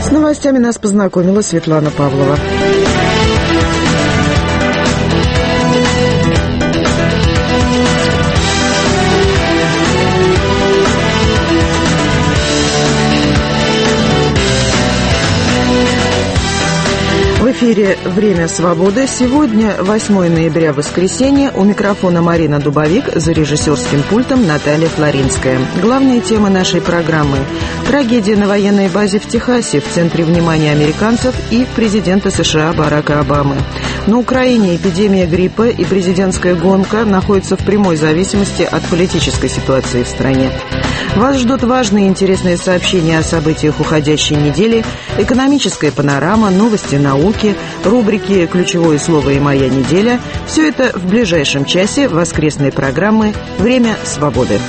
С новостями нас познакомила Светлана Павлова. В эфире «Время свободы». Сегодня 8 ноября, воскресенье. У микрофона Марина Дубовик, за режиссерским пультом Наталья Флоринская. Главные темы нашей программы: трагедия на военной базе в Техасе в центре внимания американцев и президента США Барака Обамы. На Украине эпидемия гриппа и президентская гонка находятся в прямой зависимости от политической ситуации в стране. Вас ждут важные и интересные сообщения о событиях уходящей недели, экономическая панорама, новости науки, рубрики «Ключевое слово» и «Моя неделя». Все это в ближайшем часе воскресной программы «Время свободы».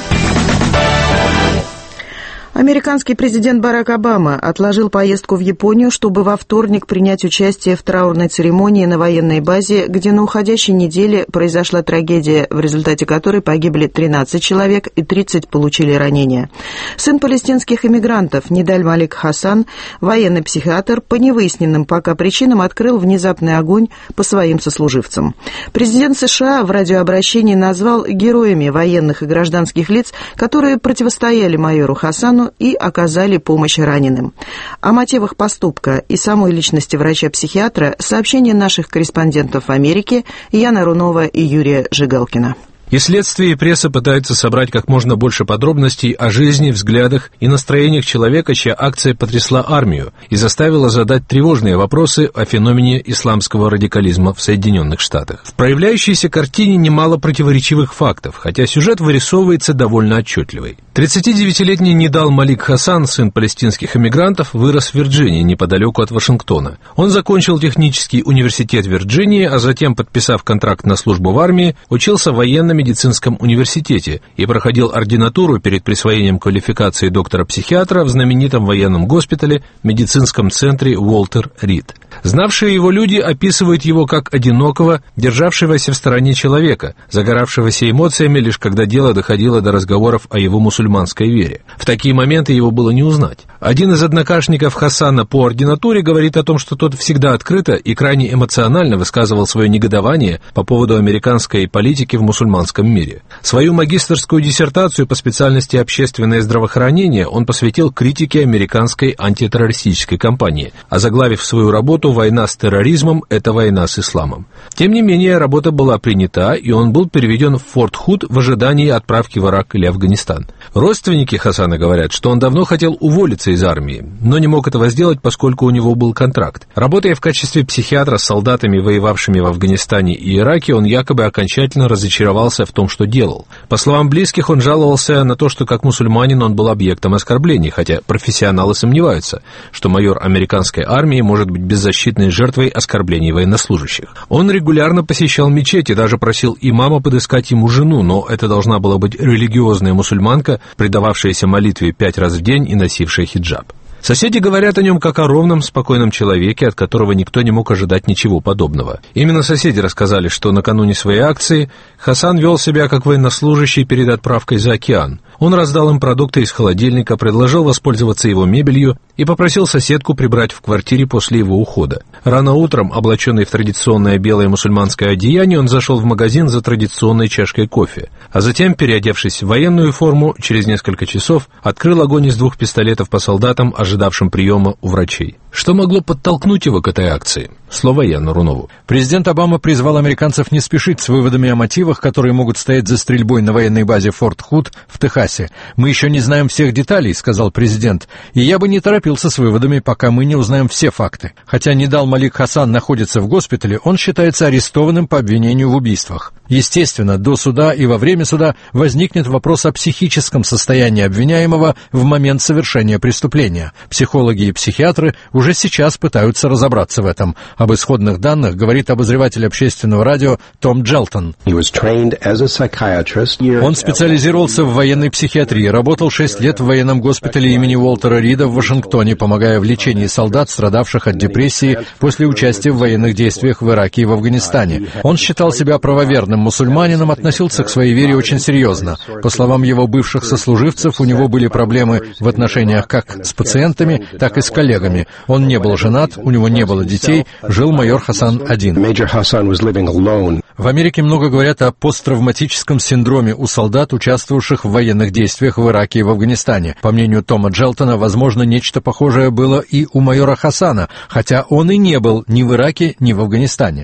Американский президент Барак Обама отложил поездку в Японию, чтобы во вторник принять участие в траурной церемонии на военной базе, где на уходящей неделе произошла трагедия, в результате которой погибли 13 человек и 30 получили ранения. Сын палестинских иммигрантов Нидаль Малик Хасан, военный психиатр, по невыясненным пока причинам открыл внезапный огонь по своим сослуживцам. Президент США в радиообращении назвал героями военных и гражданских лиц, которые противостояли майору Хасану и оказали помощь раненым. О мотивах поступка и самой личности врача-психиатра сообщения наших корреспондентов в Америке Яна Рунова и Юрия Жигалкина. И следствие, и пресса пытаются собрать как можно больше подробностей о жизни, взглядах и настроениях человека, чья акция потрясла армию и заставила задать тревожные вопросы о феномене исламского радикализма в Соединенных Штатах. В проявляющейся картине немало противоречивых фактов, хотя сюжет вырисовывается довольно отчетливый. 39-летний Нидаль Малик Хасан, сын палестинских эмигрантов, вырос в Вирджинии, неподалеку от Вашингтона. Он закончил технический университет Вирджинии, а затем, подписав контракт на службу в армии, учился в военно-медицинском университете и проходил ординатуру перед присвоением квалификации доктора-психиатра в знаменитом военном госпитале, медицинском центре Уолтер Рид. Знавшие его люди описывают его как одинокого, державшегося в стороне человека, загоравшегося эмоциями лишь когда дело доходило до разговоров о его мусульманской вере. В такие моменты его было не узнать. Один из однокашников Хасана по ординатуре говорит о том, что тот всегда открыто и крайне эмоционально высказывал свое негодование по поводу американской политики в мусульманском мире. Свою магистерскую диссертацию по специальности «Общественное здравоохранение» он посвятил критике американской антитеррористической кампании, озаглавив свою работу «Война с терроризмом – это война с исламом». Тем не менее, работа была принята, и он был переведен в Форт Худ в ожидании отправки в Ирак или Афганистан. Родственники Хасана говорят, что он давно хотел уволиться из армии, но не мог этого сделать, поскольку у него был контракт. Работая в качестве психиатра с солдатами, воевавшими в Афганистане и Ираке, он якобы окончательно разочаровался в том, что делал. По словам близких, он жаловался на то, что как мусульманин он был объектом оскорблений, хотя профессионалы сомневаются, что майор американской армии может быть беззащитной жертвой оскорблений военнослужащих. Он регулярно посещал мечеть и даже просил имама подыскать ему жену, но это должна была быть религиозная мусульманка, предававшаяся молитве 5 раз в день и носившая хиджаб. Соседи говорят о нем как о ровном, спокойном человеке, от которого никто не мог ожидать ничего подобного. Именно соседи рассказали, что накануне своей акции Хасан вел себя как военнослужащий перед отправкой за океан. Он раздал им продукты из холодильника, предложил воспользоваться его мебелью и попросил соседку прибрать в квартире после его ухода. Рано утром, облаченный в традиционное белое мусульманское одеяние, он зашел в магазин за традиционной чашкой кофе, а затем, переодевшись в военную форму, через несколько часов открыл огонь из 2 пистолетов по солдатам, ожидавшим приема у врачей. Что могло подтолкнуть его к этой акции? Слово Яну Рунову. Президент Обама призвал американцев не спешить с выводами о мотивах, которые могут стоять за стрельбой на военной базе Форт Худ в Техасе. «Мы еще не знаем всех деталей», — сказал президент, «и я бы не торопился с выводами, пока мы не узнаем все факты». Хотя Нидаль Малик Хасан находится в госпитале, он считается арестованным по обвинению в убийствах. Естественно, до суда и во время суда возникнет вопрос о психическом состоянии обвиняемого в момент совершения преступления. Психологи и психиатры уже сейчас пытаются разобраться в этом. Об исходных данных говорит обозреватель общественного радио Том Джелтон. Он специализировался в военной психиатрии, работал 6 лет в военном госпитале имени Уолтера Рида в Вашингтоне, помогая в лечении солдат, страдавших от депрессии после участия в военных действиях в Ираке и в Афганистане. Он считал себя правоверным мусульманином, относился к своей вере очень серьезно. По словам его бывших сослуживцев, у него были проблемы в отношениях как с пациентами, так и с коллегами. Он не был женат, у него не было детей, жил майор Хасан один. В Америке много говорят о посттравматическом синдроме у солдат, участвовавших в военных действиях в Ираке и в Афганистане. По мнению Тома Джелтона, возможно, нечто похожее было и у майора Хасана, хотя он и не был ни в Ираке, ни в Афганистане.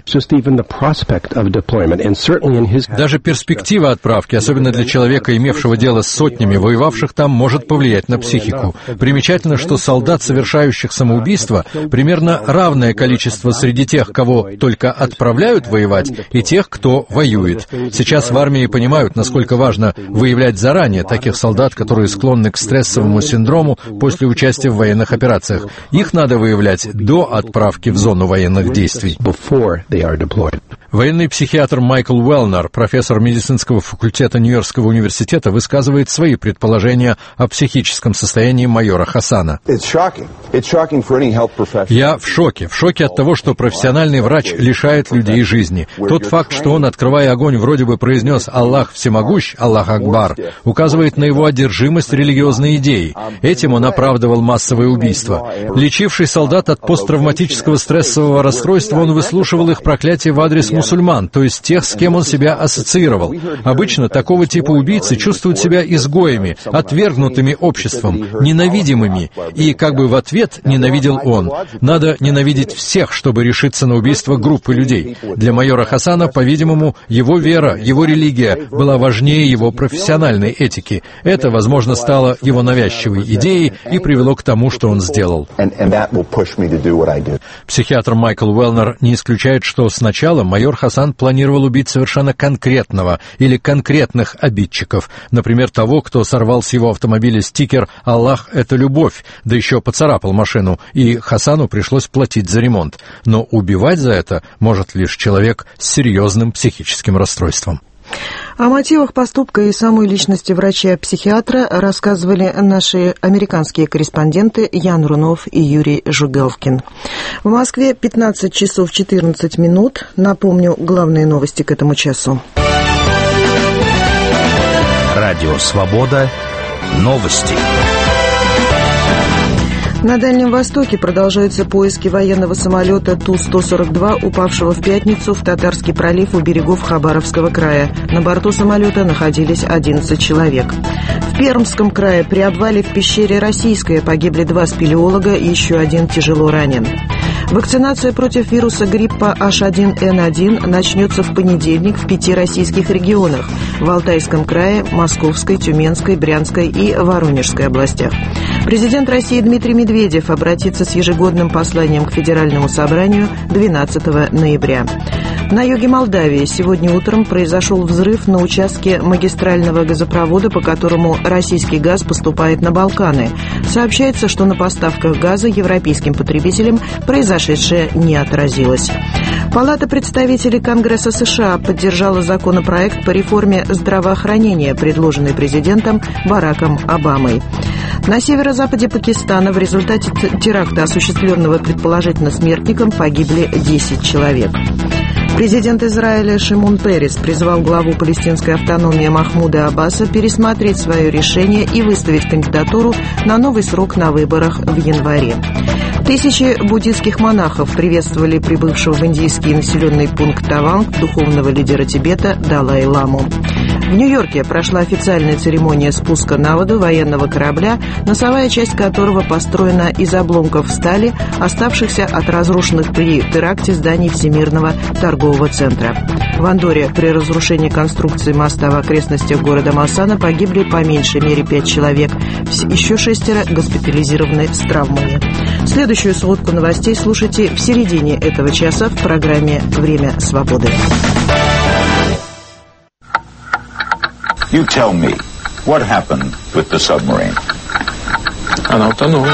Даже перспектива отправки, особенно для человека, имевшего дело с сотнями воевавших там, может повлиять на психику. Примечательно, что солдат, совершающих самоубийство, примерно равное количество среди тех, кого только отправляют воевать, и тех, кто воюет. Сейчас в армии понимают, насколько важно выявлять заранее таких солдат, которые склонны к стрессовому синдрому после участия в военных операциях. Их надо выявлять до отправки в зону военных действий. Военный психиатр Майкл Уэлнер, профессор медицинского факультета Нью-Йоркского университета, высказывает свои предположения о психическом состоянии майора Хасана. Я в шоке от того, что профессиональный врач лишает людей жизни. Тот факт, что он, открывая огонь, вроде бы произнес «Аллах всемогущ», «Аллах Акбар», указывает на его одержимость религиозной идеей. Этим он оправдывал массовые убийства. Лечивший солдат от посттравматического стрессового расстройства, он выслушивал их проклятие в адрес мусульман, то есть тех, с кем он себя ассоциировал. Обычно такого типа убийцы чувствуют себя изгоями, отвергнутыми обществом, ненавидимыми, и как бы в ответ ненавидел он. Надо ненавидеть всех, чтобы решиться на убийство группы людей. Для майора Хасана, по-видимому, его вера, его религия была важнее его профессиональной этики. Это, возможно, стало его навязчивой идеей и привело к тому, что он сделал. Психиатр Майкл Уэлнер не исключает, что сначала майор Хасан планировал убить совершенно конкретного или конкретных обидчиков, например, того, кто сорвал с его автомобиля стикер «Аллах — это любовь», да еще поцарапал машину, и Хасану пришлось платить за ремонт. Но убивать за это может лишь человек с серьезным психическим расстройством. О мотивах поступка и самой личности врача-психиатра рассказывали наши американские корреспонденты Ян Рунов и Юрий Жугелкин. В Москве 15 часов 14 минут. Напомню, главные новости к этому часу. Радио «Свобода». Новости. На Дальнем Востоке продолжаются поиски военного самолета Ту-142, упавшего в пятницу в Татарский пролив у берегов Хабаровского края. На борту самолета находились 11 человек. В Пермском крае при обвале в пещере Российская погибли 2 спелеолога и еще 1 тяжело ранен. Вакцинация против вируса гриппа H1N1 начнется в понедельник в 5 российских регионах – в Алтайском крае, Московской, Тюменской, Брянской и Воронежской областях. Президент России Дмитрий Медведев обратится с ежегодным посланием к Федеральному собранию 12 ноября. На юге Молдавии сегодня утром произошел взрыв на участке магистрального газопровода, по которому российский газ поступает на Балканы. Сообщается, что на поставках газа европейским потребителям произошедшее не отразилось. Палата представителей Конгресса США поддержала законопроект по реформе здравоохранения, предложенный президентом Бараком Обамой. На северо-западе Пакистана в результате теракта, осуществленного предположительно смертником, погибли 10 человек. Президент Израиля Шимон Перес призвал главу палестинской автономии Махмуда Аббаса пересмотреть свое решение и выставить кандидатуру на новый срок на выборах в январе. Тысячи буддийских монахов приветствовали прибывшего в индийский населенный пункт Таванг духовного лидера Тибета Далай-ламу. В Нью-Йорке прошла официальная церемония спуска на воду военного корабля, носовая часть которого построена из обломков стали, оставшихся от разрушенных при теракте зданий Всемирного торгового центра. В Андорре при разрушении конструкции моста в окрестностях города Массана погибли по меньшей мере 5 человек. Еще 6 госпитализированы с травмами. Следующую сводку новостей слушайте в середине этого часа в программе «Время свободы». You tell me, what happened with the submarine? Она утонула.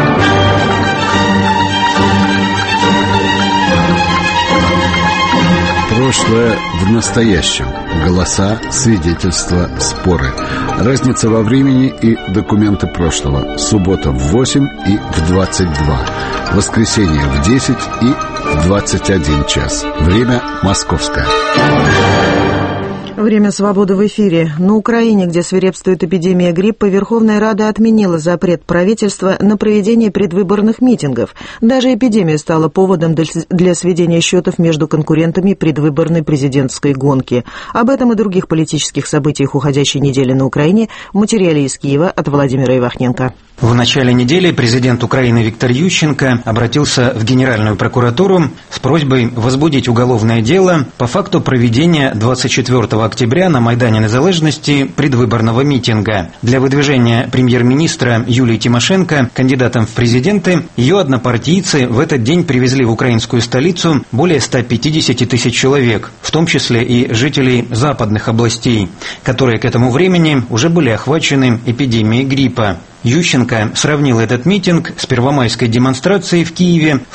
Прошлое в настоящем. Голоса, свидетельства, споры. Разница во времени и документы прошлого. Суббота в 8 и в 22. Воскресенье в 10 и в 21 час. Время московское. Время свободы в эфире. На Украине, где свирепствует эпидемия гриппа, Верховная Рада отменила запрет правительства на проведение предвыборных митингов. Даже эпидемия стала поводом для сведения счетов между конкурентами предвыборной президентской гонки. Об этом и других политических событиях уходящей недели на Украине в материале из Киева от Владимира Ивахненко. В начале недели президент Украины Виктор Ющенко обратился в Генеральную прокуратуру с просьбой возбудить уголовное дело по факту проведения 24 октября на Майдане Незалежности предвыборного митинга. Для выдвижения премьер-министра Юлии Тимошенко кандидатом в президенты ее однопартийцы в этот день привезли в украинскую столицу более 150 тысяч человек, в том числе и жителей западных областей, которые к этому времени уже были охвачены эпидемией гриппа. Ющенко сравнил этот митинг с первомайской демонстрацией в Киеве в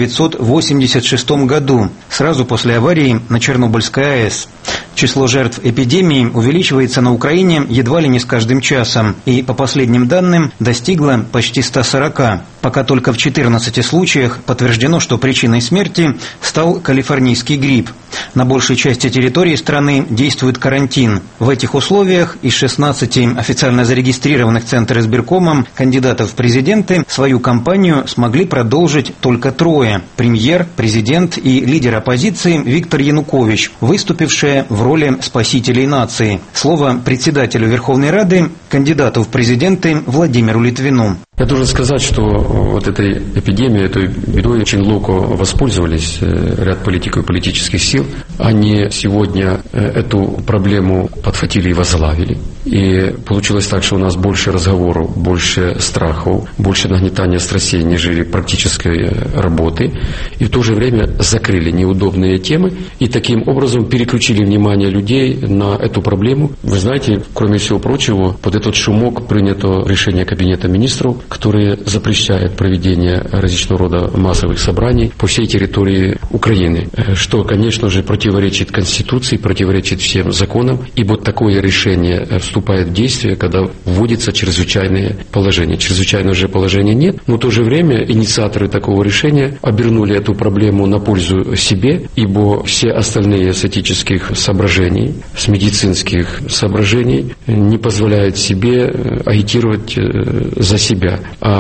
1986 году, сразу после аварии на Чернобыльской АЭС. Число жертв эпидемии увеличивается на Украине едва ли не с каждым часом и, по последним данным, достигло почти 140. Пока только в 14 случаях подтверждено, что причиной смерти стал калифорнийский грипп. На большей части территории страны действует карантин. В этих условиях из 16 официально зарегистрированных Центра избиркомом кандидатов в президенты свою кампанию смогли продолжить только 3: премьер, президент и лидер оппозиции Виктор Янукович, выступившие в роли спасителей нации. Слово председателю Верховной Рады, кандидату в президенты Владимиру Литвину. Я должен сказать, что вот этой эпидемией, этой бедой очень ловко воспользовались ряд политиков и политических сил. Они сегодня эту проблему подхватили и возглавили. И получилось так, что у нас больше разговоров, больше страхов, больше нагнетания страстей, нежели практической работы. И в то же время закрыли неудобные темы и таким образом переключили внимание людей на эту проблему. Вы знаете, кроме всего прочего, под этот шумок принято решение Кабинета министров, которое запрещает проведение различного рода массовых собраний по всей территории Украины, что, конечно же, противоречит Конституции, противоречит всем законам, ибо такое решение вступает в действие, когда вводится чрезвычайное положение. Чрезвычайного же положения нет, но в то же время инициаторы такого решения обернули эту проблему на пользу себе, ибо все остальные с этических соображений, с медицинских соображений не позволяют себе агитировать за себя.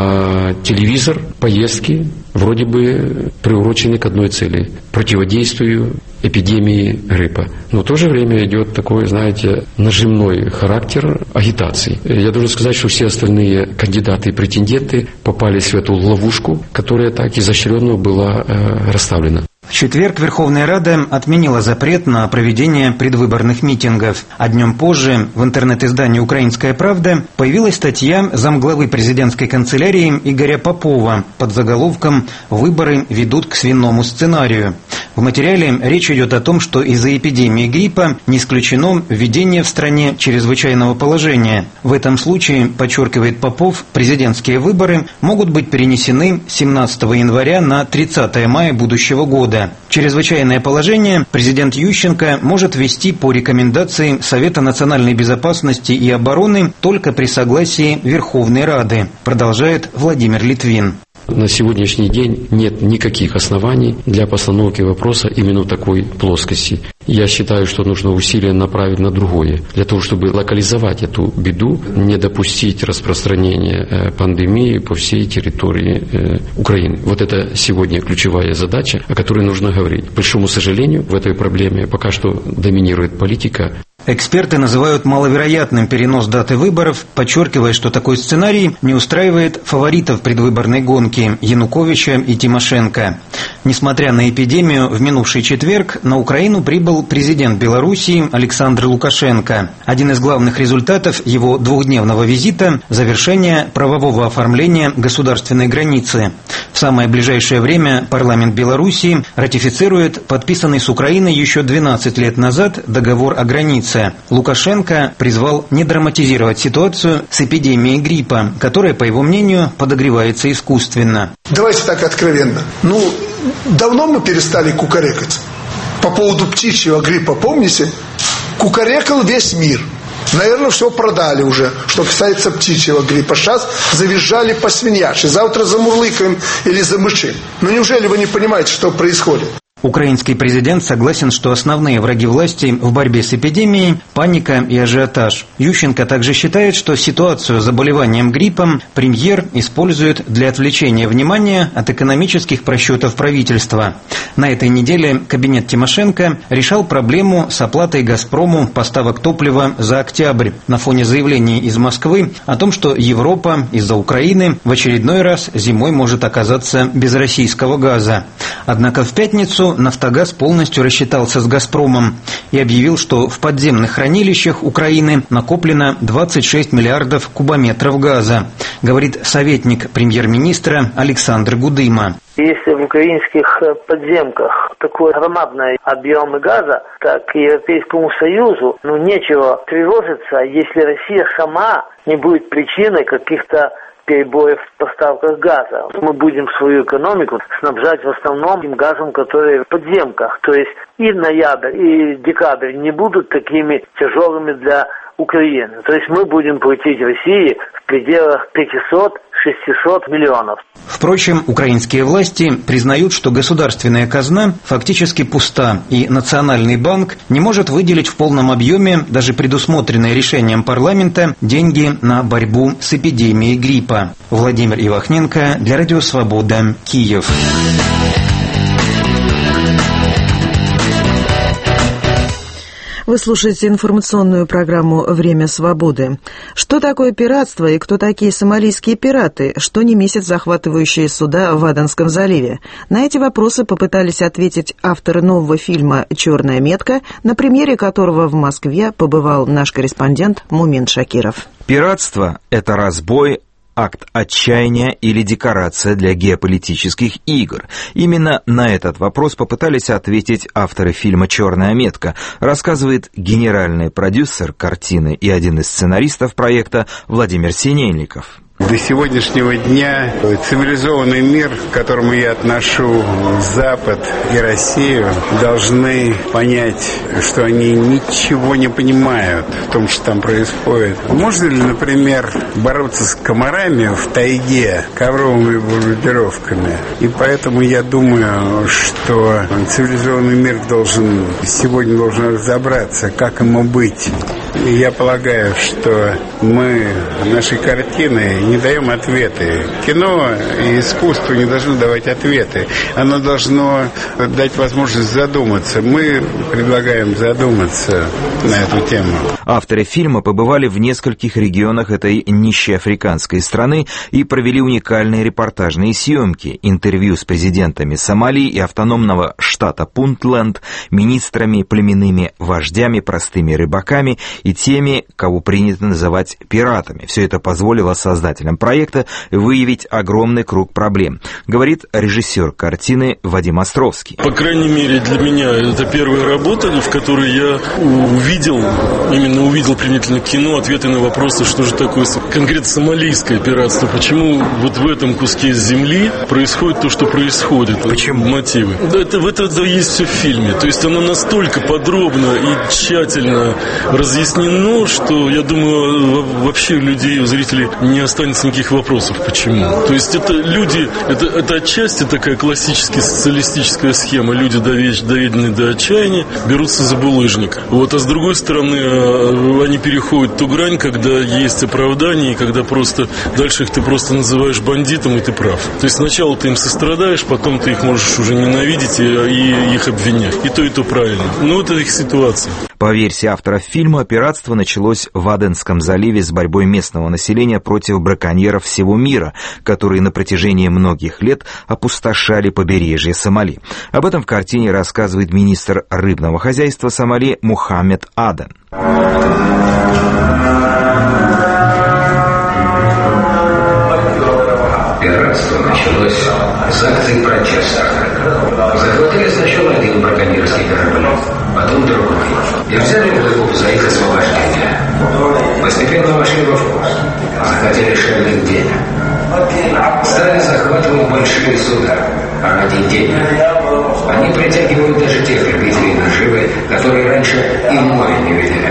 А телевизор, поездки вроде бы приурочены к одной цели – противодействию эпидемии гриппа. Но в то же время идет такой, знаете, нажимной характер агитации. Я должен сказать, что все остальные кандидаты и претенденты попались в эту ловушку, которая так изощренно была расставлена. В четверг Верховная Рада отменила запрет на проведение предвыборных митингов. А днем позже в интернет-издании «Украинская правда» появилась статья замглавы президентской канцелярии Игоря Попова под заголовком «Выборы ведут к свинному сценарию». В материале речь идет о том, что из-за эпидемии гриппа не исключено введение в стране чрезвычайного положения. В этом случае, подчеркивает Попов, президентские выборы могут быть перенесены с 17 января на 30 мая будущего года. Чрезвычайное положение президент Ющенко может ввести по рекомендации Совета национальной безопасности и обороны только при согласии Верховной Рады, продолжает Владимир Литвин. На сегодняшний день нет никаких оснований для постановки вопроса именно в такой плоскости. Я считаю, что нужно усилия направить на другое, для того, чтобы локализовать эту беду, не допустить распространения пандемии по всей территории Украины. Вот это сегодня ключевая задача, о которой нужно говорить. К большому сожалению, в этой проблеме пока что доминирует политика. Эксперты называют маловероятным перенос даты выборов, подчеркивая, что такой сценарий не устраивает фаворитов предвыборной гонки Януковича и Тимошенко. Несмотря на эпидемию, в минувший четверг на Украину прибыл президент Белоруссии Александр Лукашенко. Один из главных результатов его двухдневного визита – завершение правового оформления государственной границы. В самое ближайшее время парламент Белоруссии ратифицирует подписанный с Украиной еще 12 лет назад договор о границе. Лукашенко призвал не драматизировать ситуацию с эпидемией гриппа, которая, по его мнению, подогревается искусственно. Давайте так откровенно. Давно мы перестали кукарекать. По поводу птичьего гриппа, помните? Кукарекал весь мир. Наверное, все продали уже, что касается птичьего гриппа. Сейчас завизжали по свиньяши, завтра замурлыкаем или замычим. Неужели вы не понимаете, что происходит? Украинский президент согласен, что основные враги власти в борьбе с эпидемией – паника и ажиотаж. Ющенко также считает, что ситуацию с заболеванием гриппом премьер использует для отвлечения внимания от экономических просчетов правительства. На этой неделе кабинет Тимошенко решал проблему с оплатой «Газпрому» поставок топлива за октябрь на фоне заявлений из Москвы о том, что Европа из-за Украины в очередной раз зимой может оказаться без российского газа. Однако в пятницу «Нафтогаз» полностью рассчитался с «Газпромом» и объявил, что в подземных хранилищах Украины накоплено 26 миллиардов кубометров газа, говорит советник премьер-министра Александр Гудыма. Если в украинских подземках такой громадный объем газа, так и Европейскому Союзу нечего тревожиться, если Россия сама не будет причиной каких-то перебоев в поставках газа. Мы будем свою экономику снабжать в основном тем газом, который в подземках. То есть и ноябрь, и декабрь не будут такими тяжелыми для Украины. То есть мы будем платить России в пределах 500-600 миллионов. Впрочем, украинские власти признают, что государственная казна фактически пуста, и Национальный банк не может выделить в полном объеме, даже предусмотренные решением парламента, деньги на борьбу с эпидемией гриппа. Владимир Ивахненко для Радио Свобода, Киев. Вы слушаете информационную программу «Время свободы». Что такое пиратство и кто такие сомалийские пираты, что не месяц захватывающие суда в Аденском заливе? На эти вопросы попытались ответить авторы нового фильма «Черная метка», на премьере которого в Москве побывал наш корреспондент Мумин Шакиров. Пиратство – это разбой, акт отчаяния или декорация для геополитических игр? Именно на этот вопрос попытались ответить авторы фильма «Черная метка», рассказывает генеральный продюсер картины и один из сценаристов проекта Владимир Синельников. До сегодняшнего дня цивилизованный мир, к которому я отношу Запад и Россию, должны понять, что они ничего не понимают в том, что там происходит. Можно ли, например, бороться с комарами в тайге ковровыми бомбардировками? И поэтому я думаю, что цивилизованный мир сегодня должен разобраться, как ему быть. И я полагаю, что мы нашей картиной не даем ответы. Кино и искусство не должны давать ответы. Оно должно дать возможность задуматься. Мы предлагаем задуматься на эту тему. Авторы фильма побывали в нескольких регионах этой нищей африканской страны и провели уникальные репортажные съемки, интервью с президентами Сомали и автономного штата Пунтленд, министрами, племенными вождями, простыми рыбаками и теми, кого принято называть пиратами. Все это позволило создателям проекта выявить огромный круг проблем, говорит режиссер картины Вадим Островский. По крайней мере, для меня это первая работа, в которой я увидел применительно к кино ответы на вопросы, что же такое конкретно сомалийское пиратство, почему вот в этом куске земли происходит то, что происходит. Почему? Мотивы. Это есть все в фильме. То есть оно настолько подробно и тщательно разъяснено, что, я думаю, вообще у людей, у зрителей не останется никаких вопросов. Почему? То есть это люди, это отчасти такая классическая социалистическая схема. Люди, доведенные до отчаяния, берутся за булыжник. А с другой стороны, они переходят ту грань, когда есть оправдание, и когда просто дальше их ты просто называешь бандитом, и ты прав. То есть сначала ты им сострадаешь, потом ты их можешь уже ненавидеть и их обвинять. И то правильно. Это их ситуация. По версии авторов фильма, пиратство началось в Аденском заливе с борьбой местного населения против браконьеров всего мира, которые на протяжении многих лет опустошали побережье Сомали. Об этом в картине рассказывает министр рыбного хозяйства Сомали Мухаммед Аден. Пиратство началось с акций протеста. Захватили сначала один браконьерский корабль, потом другой. И взяли рыбаков за их освобождение. Постепенно вошли во вкус. Захотели шальных денег. Стали захватывать большие суда ради денег. Они притягивают даже тех любителей наживы, которые раньше и море не видели.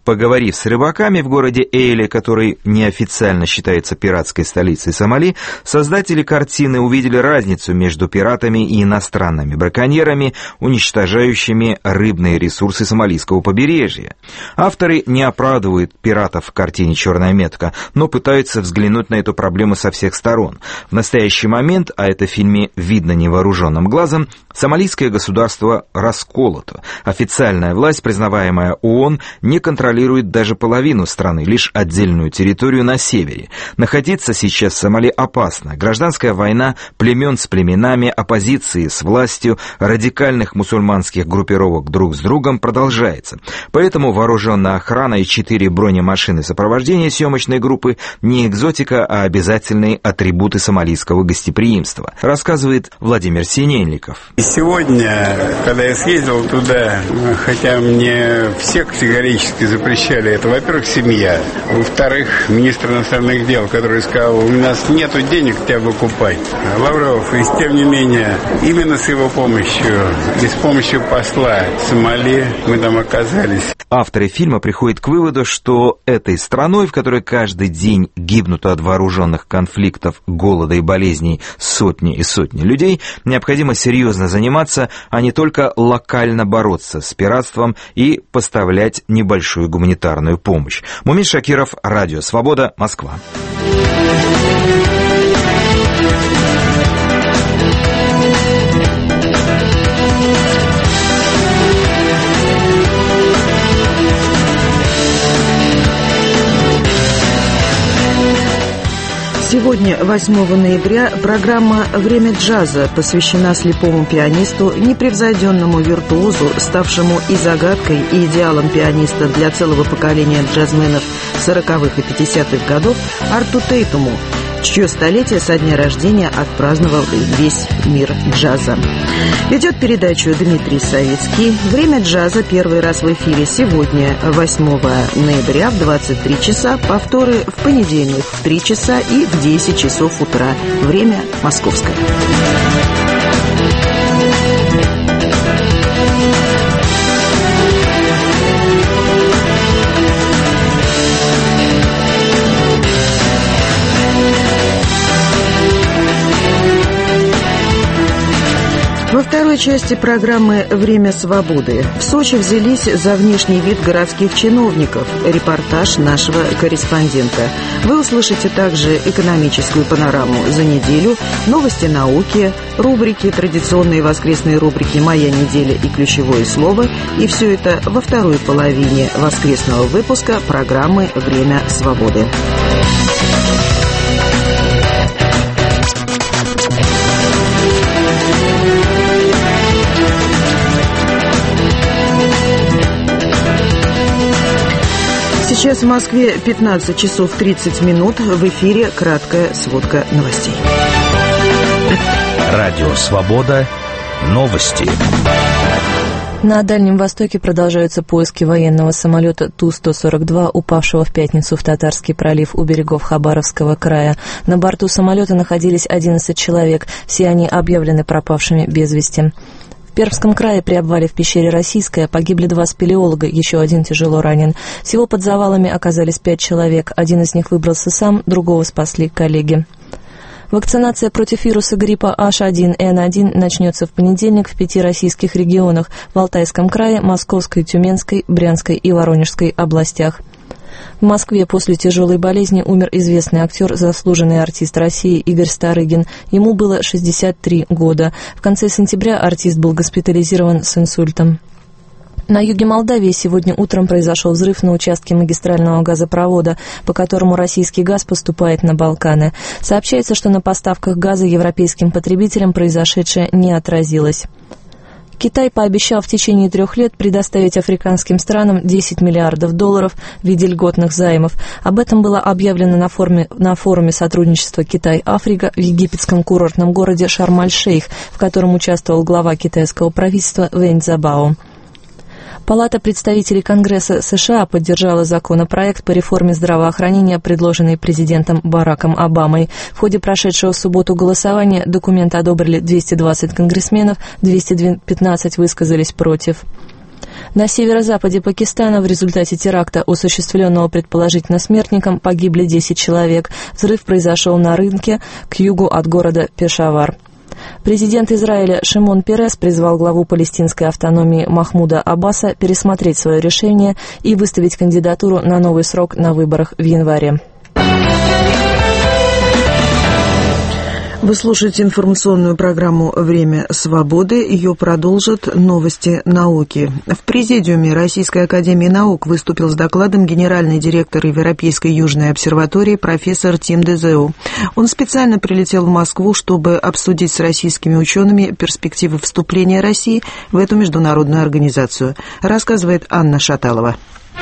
Поговорив с рыбаками в городе Эйле, который неофициально считается пиратской столицей Сомали, создатели картины увидели разницу между пиратами и иностранными браконьерами, уничтожающими рыбные ресурсы сомалийского побережья. Авторы не оправдывают пиратов в картине «Черная метка», но пытаются взглянуть на эту проблему со всех сторон. В настоящий момент, а это в фильме видно невооруженным глазом, сомалийское государство расколото. Официальная власть, признаваемая ООН, не контролирует даже половину страны, лишь отдельную территорию на севере. Находиться сейчас в Сомали опасно. Гражданская война племен с племенами, оппозиции с властью, радикальных мусульманских группировок друг с другом продолжается. Поэтому вооруженная охрана и 4 бронемашины сопровождения съемочной группы не экзотика, а обязательные атрибуты сомалийского гостеприимства, рассказывает Владимир Синельников. Сегодня, когда я съездил туда, хотя мне все категорически запрещали это, во-первых, семья, во-вторых, министр иностранных дел, который сказал, у нас нету денег тебя выкупать. Лавров, и тем не менее, именно с его помощью и с помощью посла Сомали мы там оказались. Авторы фильма приходят к выводу, что этой страной, в которой каждый день гибнут от вооруженных конфликтов, голода и болезней сотни и сотни людей, необходимо серьезно заниматься, а не только локально бороться с пиратством и поставлять небольшую гуманитарную помощь. Мумин Шакиров, Радио Свобода, Москва. Сегодня, 8 ноября, программа «Время джаза» посвящена слепому пианисту, непревзойденному виртуозу, ставшему и загадкой, и идеалом пианиста для целого поколения джазменов 40-х и 50-х годов Арту Тейтуму, чье столетие со дня рождения отпраздновал весь мир джаза. Ведет передачу Дмитрий Савицкий. «Время джаза» первый раз в эфире сегодня, 8 ноября в 23 часа, повторы в понедельник в 3 часа и в 10 часов утра. Время московское. Во второй части программы «Время свободы» в Сочи взялись за внешний вид городских чиновников. Репортаж нашего корреспондента. Вы услышите также экономическую панораму за неделю, новости науки, рубрики, традиционные воскресные рубрики «Моя неделя» и «Ключевое слово». И все это во второй половине воскресного выпуска программы «Время свободы». Сейчас в Москве 15 часов 30 минут. В эфире краткая сводка новостей. Радио «Свобода». Новости. На Дальнем Востоке продолжаются поиски военного самолета Ту-142, упавшего в пятницу в Татарский пролив у берегов Хабаровского края. На борту самолета находились 11 человек. Все они объявлены пропавшими без вести. В Пермском крае при обвале в пещере Российская погибли 2 спелеолога, еще один тяжело ранен. Всего под завалами оказались 5 человек. Один из них выбрался сам, другого спасли коллеги. Вакцинация против вируса гриппа H1N1 начнется в понедельник в 5 российских регионах – в Алтайском крае, Московской, Тюменской, Брянской и Воронежской областях. В Москве после тяжелой болезни умер известный актер, заслуженный артист России Игорь Старыгин. Ему было 63 года. В конце сентября артист был госпитализирован с инсультом. На юге Молдавии сегодня утром произошел взрыв на участке магистрального газопровода, по которому российский газ поступает на Балканы. Сообщается, что на поставках газа европейским потребителям произошедшее не отразилось. Китай пообещал в течение 3 лет предоставить африканским странам $10 миллиардов в виде льготных займов. Об этом было объявлено на форуме сотрудничества Китай-Африка в египетском курортном городе Шарм-аль-Шейх, в котором участвовал глава китайского правительства Вэнь Цзабао. Палата представителей Конгресса США поддержала законопроект по реформе здравоохранения, предложенный президентом Бараком Обамой. В ходе прошедшего в субботу голосования документ одобрили 220 конгрессменов, 215 высказались против. На северо-западе Пакистана в результате теракта, осуществленного предположительно смертником, погибли 10 человек. Взрыв произошел на рынке к югу от города Пешавар. Президент Израиля Шимон Перес призвал главу палестинской автономии Махмуда Аббаса пересмотреть свое решение и выставить кандидатуру на новый срок на выборах в январе. Вы слушаете информационную программу «Время свободы». Ее продолжат новости науки. В Президиуме Российской академии наук выступил с докладом генеральный директор Европейской Южной обсерватории профессор Тим Дезеу. Он специально прилетел в Москву, чтобы обсудить с российскими учеными перспективы вступления России в эту международную организацию, рассказывает Анна Шаталова.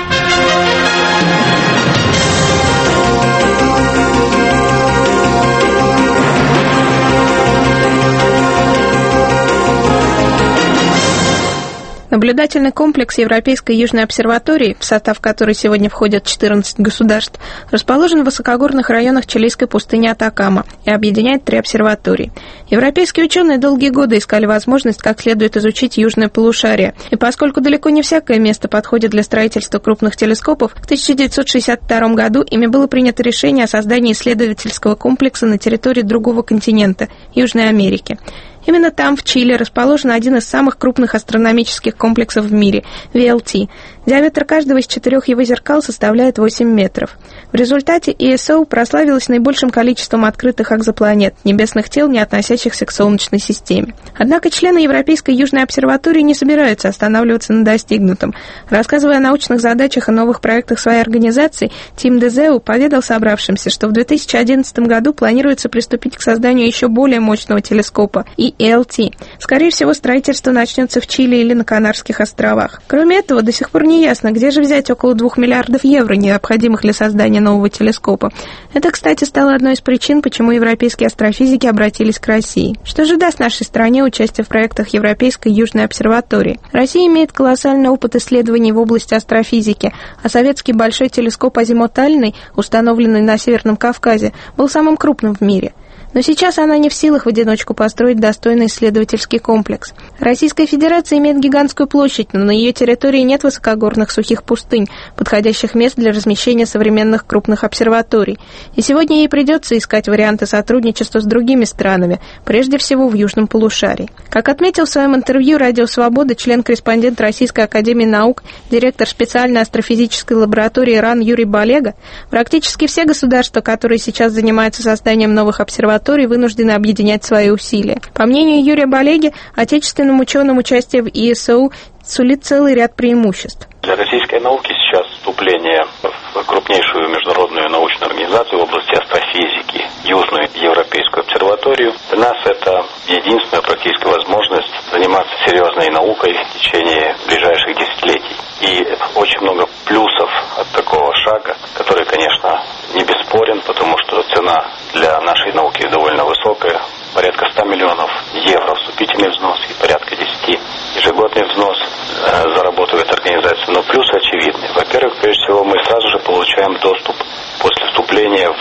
Наблюдательный комплекс Европейской Южной обсерватории, в состав которой сегодня входят 14 государств, расположен в высокогорных районах чилийской пустыни Атакама и объединяет 3 обсерватории. Европейские ученые долгие годы искали возможность как следует изучить южное полушарие, и поскольку далеко не всякое место подходит для строительства крупных телескопов, в 1962 году ими было принято решение о создании исследовательского комплекса на территории другого континента – Южной Америки. Именно там, в Чили, расположен один из самых крупных астрономических комплексов в мире – VLT. Диаметр каждого из 4 его зеркал составляет 8 метров. В результате ESO прославилась наибольшим количеством открытых экзопланет, небесных тел, не относящихся к Солнечной системе. Однако члены Европейской Южной обсерватории не собираются останавливаться на достигнутом. Рассказывая о научных задачах и новых проектах своей организации, Тим Дезеу поведал собравшимся, что в 2011 году планируется приступить к созданию еще более мощного телескопа – ELT. Скорее всего, строительство начнется в Чили или на Канарских островах. Кроме этого, до сих пор не ясно, где же взять около 2 миллиардов евро, необходимых для создания нового телескопа. Это, кстати, стало одной из причин, почему европейские астрофизики обратились к России. Что же даст нашей стране участие в проектах Европейской Южной обсерватории? Россия имеет колоссальный опыт исследований в области астрофизики, а советский большой телескоп азимутальный, установленный на Северном Кавказе, был самым крупным в мире. Но сейчас она не в силах в одиночку построить достойный исследовательский комплекс. Российская Федерация имеет гигантскую площадь, но на ее территории нет высокогорных сухих пустынь, подходящих мест для размещения современных крупных обсерваторий. И сегодня ей придется искать варианты сотрудничества с другими странами, прежде всего в Южном полушарии. Как отметил в своем интервью «Радио Свобода» член-корреспондент Российской академии наук, директор специальной астрофизической лаборатории РАН Юрий Балега, практически все государства, которые сейчас занимаются созданием новых обсерваторий, вынуждены объединять свои усилия. По мнению Юрия Балеги, отечественным ученым участие в ESO сулит целый ряд преимуществ. Для российской науки сейчас вступление в крупнейшую международную научную организацию в области астрофизики, Южную Европейскую обсерваторию, для нас это единственная практическая возможность заниматься серьезной наукой в течение ближайших десятилетий. И очень много плюсов от такого шага, который, конечно, не бесспорен, потому что цена для нашей науки довольно высокая, порядка 100 миллионов евро вступительный взнос и порядка 10 ежегодный взнос за работу в этой организации. Но плюсы очевидны. Во-первых, прежде всего, мы сразу же получаем доступ после вступления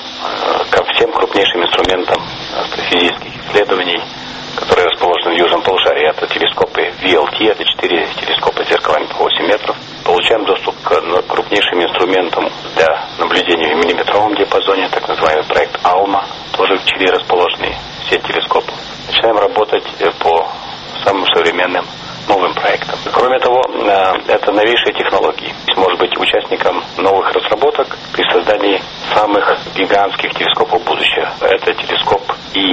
ко всем крупнейшим инструментам астрофизических исследований, которые расположены в Южном полушарии. Это телескопы VLT, это 4 телескопа с зеркалами по 8 метров. Получаем доступ к крупнейшим инструментам для наблюдения в миллиметровом диапазоне, так называемый проект ALMA, тоже в Чили расположенный сеть телескопов. Начинаем работать по самым современным новым проектам. Кроме того, это новейшие технологии. Может быть участником новых разработок при создании самых гигантских телескопов будущего. Это телескоп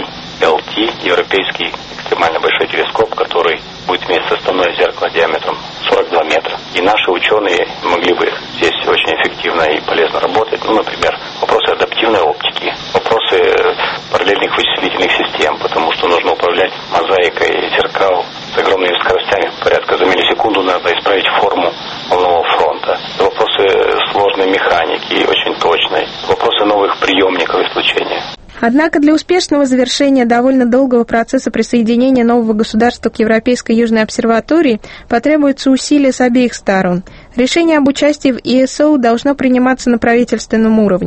ELT, европейский экстремально большой телескоп, который будет иметь составное зеркало диаметром 42 метра. И наши ученые могли бы здесь очень эффективно и полезно работать. Например, вопросы адаптивной оптики, вопросы параллельных вычислительных систем, потому что нужно управлять мозаикой зеркал с огромными скоростями. Порядка за миллисекунду надо исправить форму волнового фронта. Вопросы сложной механики, очень точной. Вопросы новых приемников излучения. Однако для успешного завершения довольно долгого процесса присоединения нового государства к Европейской Южной обсерватории потребуются усилия с обеих сторон. Решение об участии в ESO должно приниматься на правительственном уровне.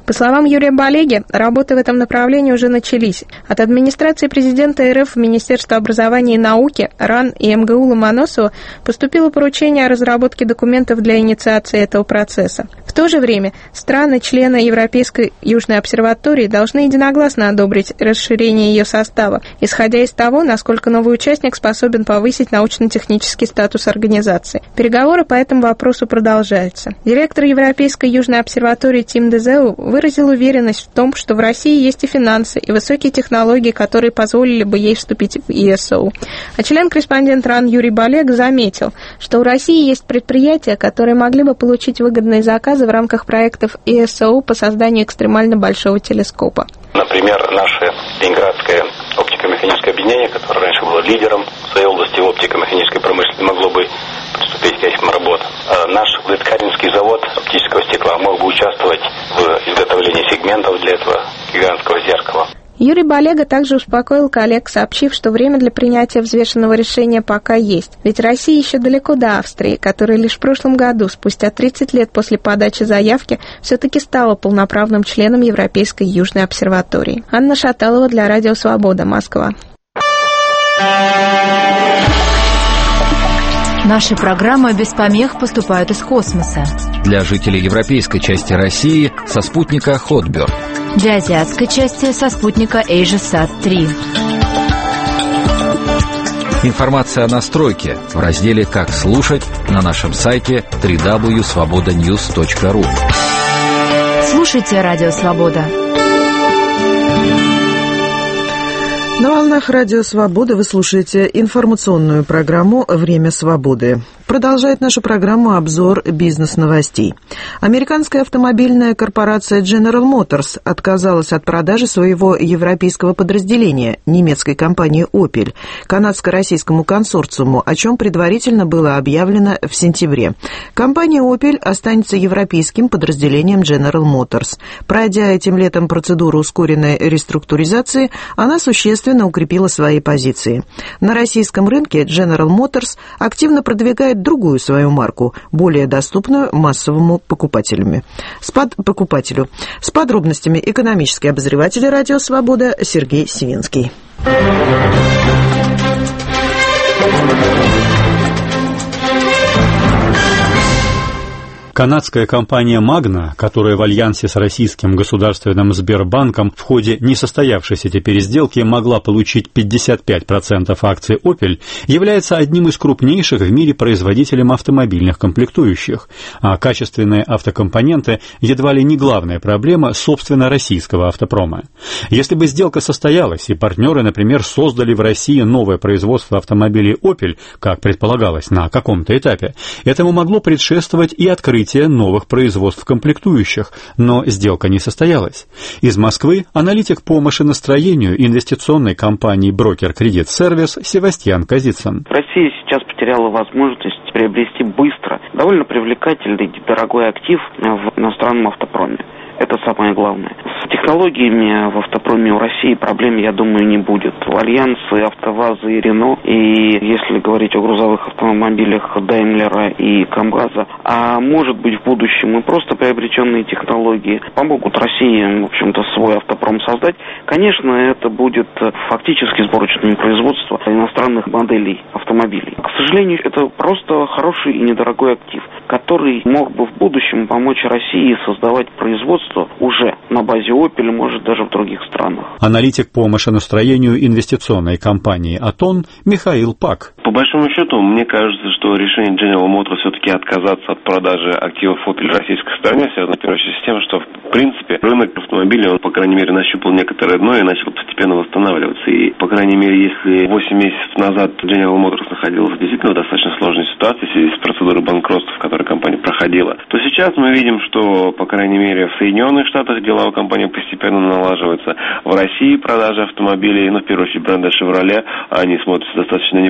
По словам Юрия Балеги, работы в этом направлении уже начались. От администрации президента РФ в Министерство образования и науки, РАН и МГУ Ломоносова поступило поручение о разработке документов для инициации этого процесса. В то же время страны, члены Европейской Южной обсерватории, должны единогласно одобрить расширение ее состава, исходя из того, насколько новый участник способен повысить научно-технический статус организации. Переговоры по этому вопросу продолжаются. Директор Европейской Южной обсерватории Тим Дезеу выразил уверенность в том, что в России есть и финансы, и высокие технологии, которые позволили бы ей вступить в ESO. А член-корреспондент РАН Юрий Балег заметил, что у России есть предприятия, которые могли бы получить выгодные заказы в рамках проектов ESO по созданию экстремально большого телескопа. Например, наше Ленинградское оптико-механическое объединение, которое раньше было лидером в своей области оптико-механической промышленности, могло бы приступить к этим работам. Наш Лыткаринский завод оптического стекла мог бы участвовать в изготовлении сегментов для этого гигантского зеркала. Юрий Балега также успокоил коллег, сообщив, что время для принятия взвешенного решения пока есть. Ведь Россия еще далеко до Австрии, которая лишь в прошлом году, спустя 30 лет после подачи заявки, все-таки стала полноправным членом Европейской Южной обсерватории. Анна Шаталова для Радио Свобода, Москва. Наши программы без помех поступают из космоса. Для жителей европейской части России со спутника Hotbird. Для азиатской части со спутника AsiaSat-3. Информация о настройке в разделе «Как слушать» на нашем сайте www.svobodanews.ru. Слушайте Радио Свобода. На волнах Радио Свобода вы слушаете информационную программу «Время свободы». Продолжает нашу программу обзор бизнес-новостей. Американская автомобильная корпорация General Motors отказалась от продажи своего европейского подразделения немецкой компании Opel канадско-российскому консорциуму, о чем предварительно было объявлено в сентябре. Компания Opel останется европейским подразделением General Motors. Пройдя этим летом процедуру ускоренной реструктуризации, она существенно укрепила свои позиции. На российском рынке General Motors активно продвигает другую свою марку, более доступную массовому покупателю. С подробностями экономический обозреватель «Радио Свобода» Сергей Сивинский. Канадская компания «Магна», которая в альянсе с российским государственным Сбербанком в ходе несостоявшейся теперь сделки могла получить 55% акций «Опель», является одним из крупнейших в мире производителем автомобильных комплектующих, а качественные автокомпоненты едва ли не главная проблема, собственно, российского автопрома. Если бы сделка состоялась и партнеры, например, создали в России новое производство автомобилей «Опель», как предполагалось на каком-то этапе, этому могло предшествовать и открытие новых производств комплектующих, но сделка не состоялась. Из Москвы аналитик по машиностроению инвестиционной компании «Брокер Кредит Сервис» Севастьян Казицын. Россия сейчас потеряла возможность приобрести быстро довольно привлекательный дорогой актив в иностранном автопроме. Это самое главное. С технологиями в автопроме у России проблем, я думаю, не будет. Альянсы, АвтоВАЗа и Рено, и если говорить о грузовых автомобилях Даймлера и Камаза, а может быть в будущем и просто приобретенные технологии помогут России, в общем-то, свой автопром создать. Конечно, это будет фактически сборочное производство иностранных моделей автомобилей. К сожалению, это просто хороший и недорогой актив, который мог бы в будущем помочь России создавать производство уже на базе Opel, может даже в других странах. Аналитик по машиностроению инвестиционной компании «Атон» Михаил Пак. По большому счету, мне кажется, что решение General Motors все-таки отказаться от продажи активов Opel в российской стороне связано, в первую очередь, с тем, что, в принципе, рынок автомобилей, он, по крайней мере, нащупал некоторое дно и начал постепенно восстанавливаться. И, по крайней мере, если 8 месяцев назад General Motors находилась действительно в достаточно сложной ситуации в связи с процедурой банкротства, в которой компания проходила, то сейчас мы видим, что, по крайней мере, в Соединенных Штатах дела у компании постепенно налаживаются. В России продажи автомобилей, в первую очередь бренда Chevrolet, они смотрятся достаточно неплохо на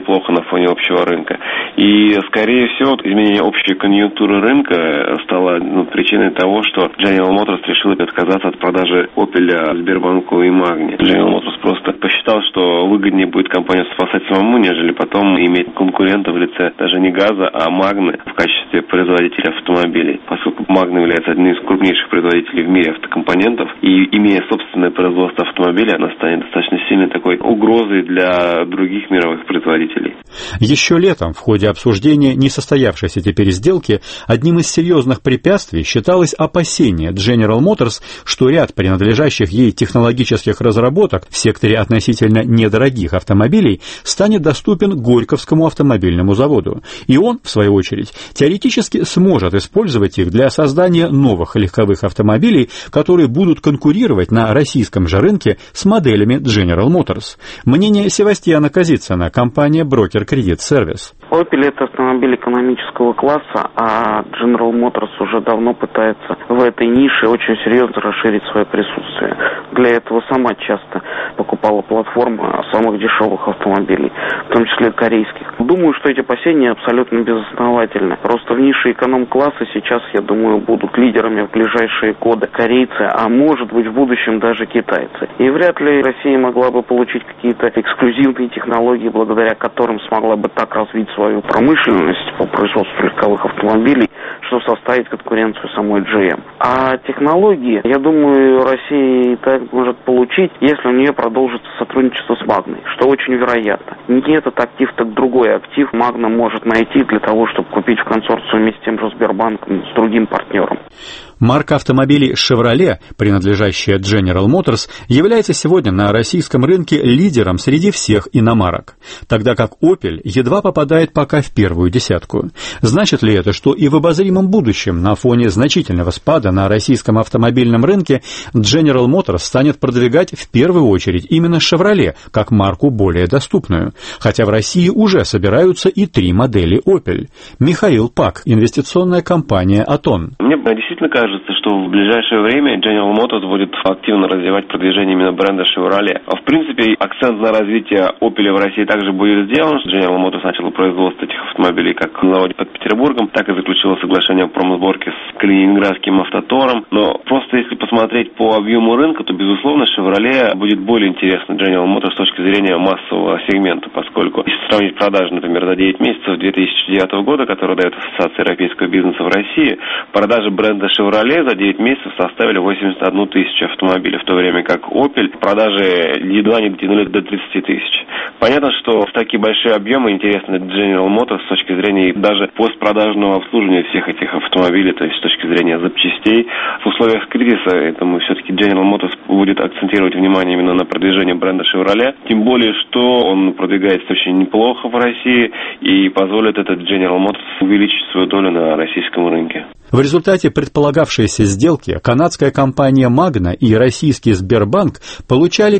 фоне общего рынка. И, скорее всего, изменение общей конъюнктуры рынка стало причиной того, что General Motors решила отказаться от продажи Opel Сбербанку и Магне. General Motors просто посчитал, что выгоднее будет компанию спасать самому, нежели потом иметь конкурента в лице даже не Газа, а Магны в качестве производителя автомобилей. Поскольку Магна является одним из крупнейших производителей в мире автокомпонентов, и имея собственное производство автомобилей, она станет достаточно сильной такой угрозой для других мировых производителей. Еще летом в ходе обсуждения несостоявшейся теперь сделки одним из серьезных препятствий считалось опасение General Motors, что ряд принадлежащих ей технологических разработок в секторе относительно недорогих автомобилей станет доступен Горьковскому автомобильному заводу. И он, в свою очередь, теоретически сможет использовать их для создания новых легковых автомобилей, которые будут конкурировать на российском же рынке с моделями General Motors. Мнение Севастьяна Казицына, компания Broker Credit Service. Opel — это автомобиль экономического класса, а General Motors уже давно пытается в этой нише очень серьезно расширить свое присутствие. Для этого сама часто покупала платформы самых дешевых автомобилей, в том числе корейских. Думаю, что эти опасения абсолютно безосновательны. Просто в нише эконом-класса сейчас, я думаю, будут лидерами в ближайшие годы корейцы, а может быть в будущем даже китайцы. И вряд ли Россия могла бы получить какие-то эксклюзивные технологии, благодаря которым смогла бы так развить свою промышленность по производству легковых автомобилей, что составить конкуренцию самой GM. А технологии, я думаю, Россия и так может получить, если у нее продолжится сотрудничество с Магной, что очень вероятно. Не этот актив, так другой актив Магна может найти для того, чтобы купить в консорциуме с тем же Сбербанком, с другим партнером. Марка автомобилей Chevrolet, принадлежащая General Motors, является сегодня на российском рынке лидером среди всех иномарок, тогда как Opel едва попадает пока в первую десятку. Значит ли это, что и в обозримом будущем на фоне значительного спада на российском автомобильном рынке General Motors станет продвигать в первую очередь именно Chevrolet как марку более доступную, хотя в России уже собираются и 3 модели Opel? Михаил Пак, инвестиционная компания «Атон». Мне действительно кажется, что в ближайшее время General Motors будет активно развивать продвижение именно бренда Chevrolet. В принципе, акцент на развитие Opel в России также будет сделан. General Motors начала производство этих автомобилей как на заводе под Петербургом, так и заключила соглашение о промсборке с Калининградским автотором. Но просто если посмотреть по объему рынка, то, безусловно, Chevrolet будет более интересна General Motors с точки зрения массового сегмента, поскольку если сравнить продажи, например, за 9 месяцев 2009 года, который дает Ассоциация европейского бизнеса в России, продажи бренда Chevrolet за 9 месяцев составили 81 тысячу автомобилей, в то время как Opel продажи едва не дотянули до 30 тысяч. Понятно, что в такие большие объемы интересны General Motors с точки зрения даже постпродажного обслуживания всех этих автомобилей, то есть с точки зрения запчастей. В условиях кризиса, этому все-таки General Motors будет акцентировать внимание именно на продвижении бренда Chevrolet, тем более, что он продвигается очень неплохо в России и позволит этот General Motors увеличить свою долю на российском рынке. В результате предполагавшейся сделки канадская компания Magna и российский Сбербанк получали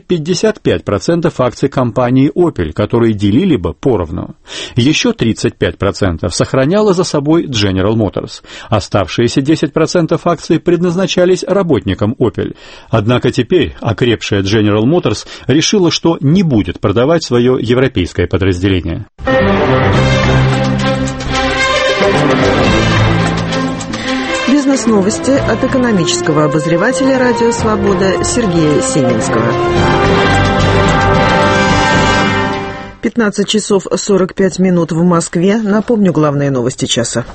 55% акций компании Opel, которые делили бы поровну. Еще 35% сохраняла за собой General Motors. Оставшиеся 10% акций предназначались работникам Opel. Однако теперь окрепшая General Motors решила, что не будет продавать свое европейское подразделение. Бизнес-новости от экономического обозревателя «Радио Свобода» Сергея Семенского. 15 часов 45 минут в Москве. Напомню главные новости часа.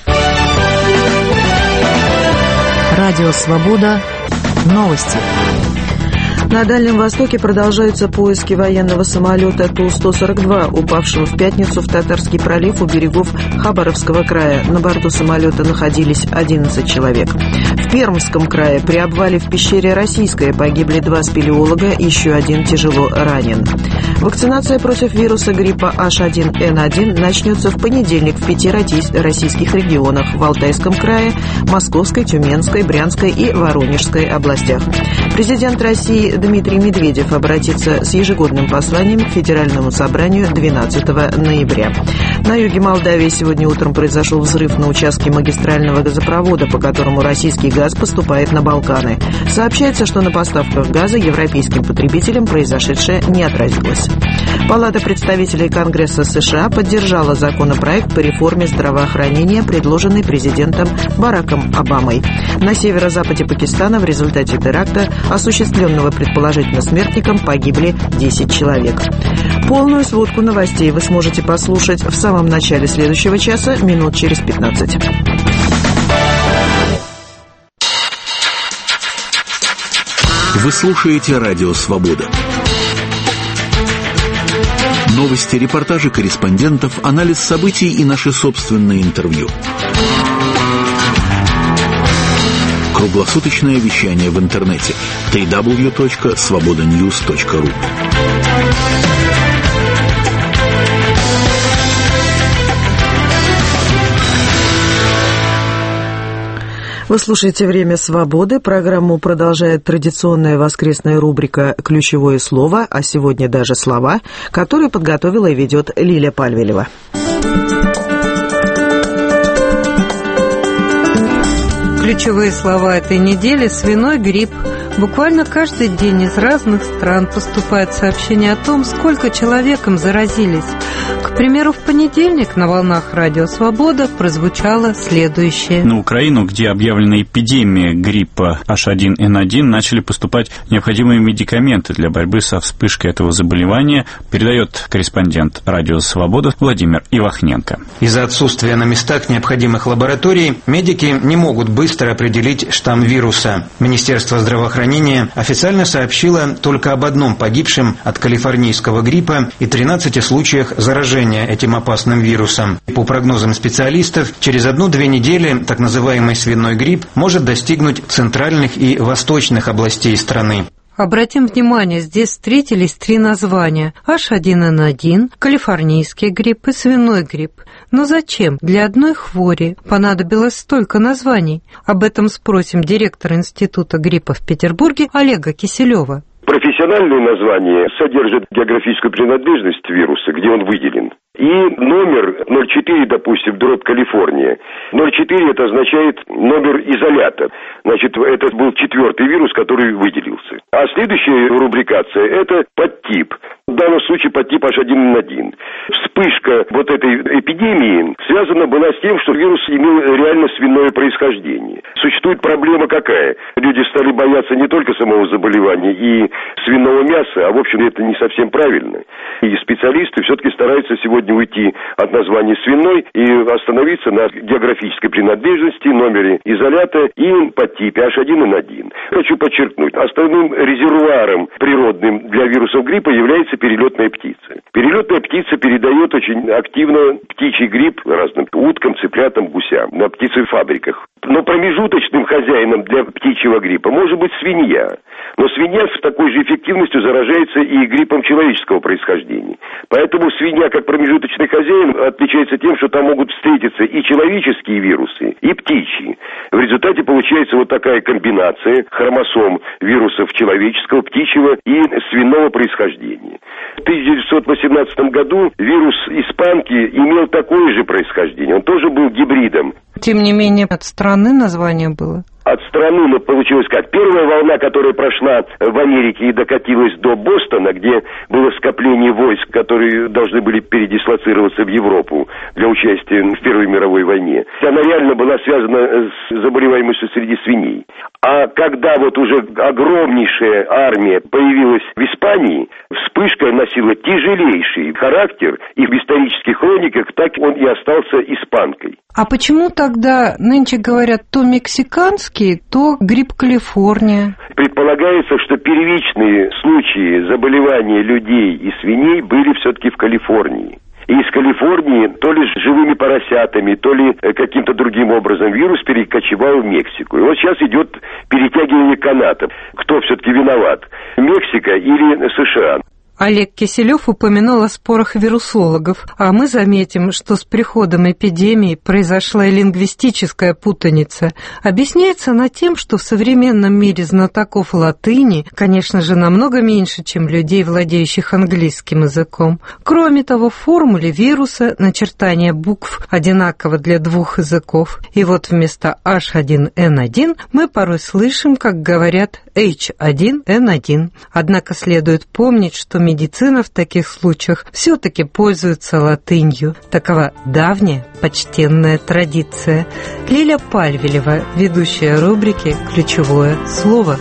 Радио Свобода. Новости. На Дальнем Востоке продолжаются поиски военного самолета Ту-142, упавшего в пятницу в Татарский пролив у берегов Хабаровского края. На борту самолета находились 11 человек. В Пермском крае при обвале в пещере Российская погибли 2 спелеолога, еще 1 тяжело ранен. Вакцинация против вируса гриппа H1N1 начнется в понедельник в 5 российских регионах: в Алтайском крае, Московской, Тюменской, Брянской и Воронежской областях. Президент России Дмитрий Медведев обратится с ежегодным посланием к Федеральному собранию 12 ноября. На юге Молдавии сегодня утром произошел взрыв на участке магистрального газопровода, по которому российский газ поступает на Балканы. Сообщается, что на поставках газа европейским потребителям произошедшее не отразилось. Палата представителей Конгресса США поддержала законопроект по реформе здравоохранения, предложенный президентом Бараком Обамой. На северо-западе Пакистана в результате теракта, осуществленного предположительно смертником, погибли 10 человек. Полную сводку новостей вы сможете послушать в самом начале следующего часа, минут через 15. Вы слушаете «Радио Свобода». Новости, репортажи корреспондентов, анализ событий и наши собственные интервью. Круглосуточное вещание в интернете www.svobodanews.ru. Вы слушаете «Время свободы». Программу продолжает традиционная воскресная рубрика «Ключевое слово», а сегодня даже слова, которые подготовила и ведет Лилия Пальвелева. Ключевые слова этой недели – свиной грипп. Буквально каждый день из разных стран поступает сообщение о том, сколько человек им заразились. К примеру, в понедельник на волнах «Радио Свобода» прозвучало следующее. На Украину, где объявлена эпидемия гриппа H1N1, начали поступать необходимые медикаменты для борьбы со вспышкой этого заболевания, передает корреспондент «Радио Свобода» Владимир Ивахненко. Из-за отсутствия на местах необходимых лабораторий медики не могут быстро определить штамм вируса. Министерство здравоохранения официально сообщило только об одном погибшем от калифорнийского гриппа и 13 случаях заражения этим опасным вирусом. По прогнозам специалистов, через 1-2 недели так называемый свиной грипп может достигнуть центральных и восточных областей страны. Обратим внимание, здесь встретились 3 названия – H1N1, калифорнийский грипп и свиной грипп. Но зачем для одной хвори понадобилось столько названий? Об этом спросим директора Института гриппа в Петербурге Олега Киселева. Профессиональные названия содержат географическую принадлежность вируса, где он выделен. И номер 04, допустим, дробь Калифорния. 04 это означает номер изолята. Значит, это был 4-й вирус, который выделился. А следующая рубрикация – это подтип. В данном случае подтип H1N1. Вспышка вот этой эпидемии связана была с тем, что вирус имел реально свиное происхождение. Существует проблема какая? Люди стали бояться не только самого заболевания и свиного мяса, а в общем это не совсем правильно. И специалисты все-таки стараются сегодня уйти от названия свиной и остановиться на географической принадлежности, номере изолята и подтипе H1N1. Хочу подчеркнуть, основным резервуаром природным для вирусов гриппа является перелетная птица. Перелетная птица передает очень активно птичий грипп разным уткам, цыплятам, гусям на птицефабриках. Но промежуточным хозяином для птичьего гриппа может быть свинья. Но свинья с такой же эффективностью заражается и гриппом человеческого происхождения. Поэтому свинья, как промежуточный хозяин, отличается тем, что там могут встретиться и человеческие вирусы, и птичьи. В результате получается вот такая комбинация хромосом вирусов человеческого, птичьего и свиного происхождения. В 1918 году вирус испанки имел такое же происхождение. Он тоже был гибридом. Тем не менее, от страны название было? От страны, но получилось как? Первая волна, которая прошла в Америке и докатилась до Бостона, где было скопление войск, которые должны были передислоцироваться в Европу для участия в Первой мировой войне, она реально была связана с заболеваемостью среди свиней. А когда вот уже огромнейшая армия появилась в Испании, вспышка носила тяжелейший характер, и в исторических хрониках так он и остался испанкой. А почему тогда нынче говорят то мексиканский, то грипп Калифорния? Предполагается, что первичные случаи заболевания людей и свиней были все-таки в Калифорнии. И из Калифорнии то ли с живыми поросятами, то ли каким-то другим образом вирус перекочевал в Мексику. И вот сейчас идет перетягивание канатов. Кто все-таки виноват? Мексика или США? Олег Киселев упомянул о спорах вирусологов, а мы заметим, что с приходом эпидемии произошла и лингвистическая путаница. Объясняется она тем, что в современном мире знатоков латыни, конечно же, намного меньше, чем людей, владеющих английским языком. Кроме того, в формуле вируса начертание букв одинаково для двух языков. И вот вместо H1N1 мы порой слышим, как говорят H1N1. Однако следует помнить, что медицина в таких случаях все-таки пользуется латынью. Такова давняя почтенная традиция. Лиля Пальвелева, ведущая рубрики «Ключевое слово».